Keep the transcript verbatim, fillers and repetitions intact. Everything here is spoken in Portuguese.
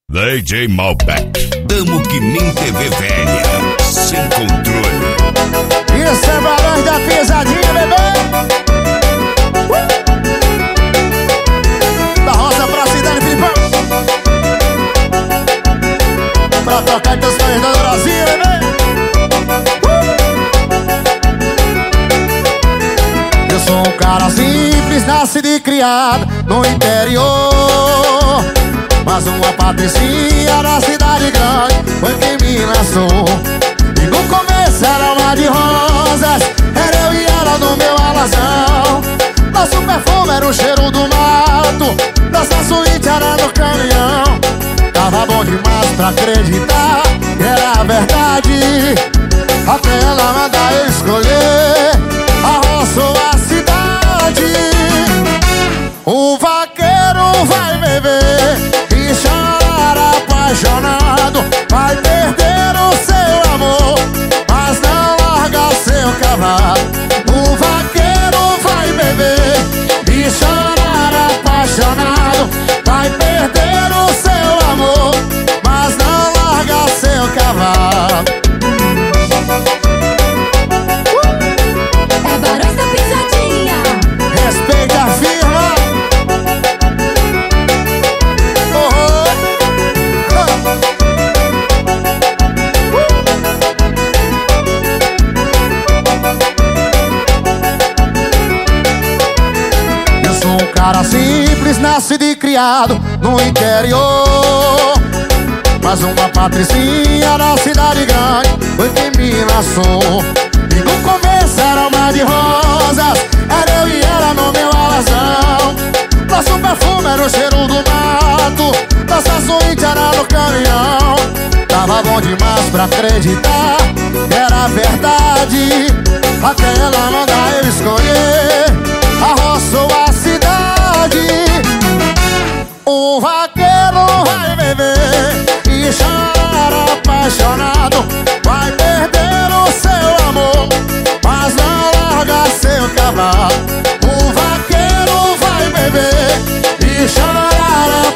D J Malbec, Damo que nem T V velha, sem controle. Isso é balões da pisadinha, bebê. uh! Da roça pra cidade, Filipão. Pra tocar teus sonhos do Brasil, bebê. uh! Eu sou um cara simples, nascido e criado no interior, mas uma patricinha na cidade grande foi quem me lançou. E no começo era uma de rosas, era eu e ela no meu alazão. Nosso perfume era o cheiro do mato, nossa suíte era no caminhão. Tava bom demais pra acreditar que era verdade, até ela mandar eu escolher a roça ou a cidade. O vaqueiro vai beber e chorar apaixonado, vai perder o seu amor, mas não larga seu cavalo. O vaqueiro vai beber e chorar apaixonado, vai perder o seu amor, mas não larga seu cavalo. É Barões da Pisadinha. Respeita a firma. Cara simples, nascido e criado no interior, mas uma patricinha na cidade grande foi quem me lançou. E no começo era uma de rosas, era eu e ela no meu alazão. Nosso perfume era o cheiro do mato, nossa suíte era no caminhão. Tava bom demais pra acreditar que era verdade, até ela mandar eu escolher a roça ou a cidade. O vaqueiro vai beber e chorar apaixonado, vai perder o seu amor, mas não larga seu cavalo. O vaqueiro vai beber e chorar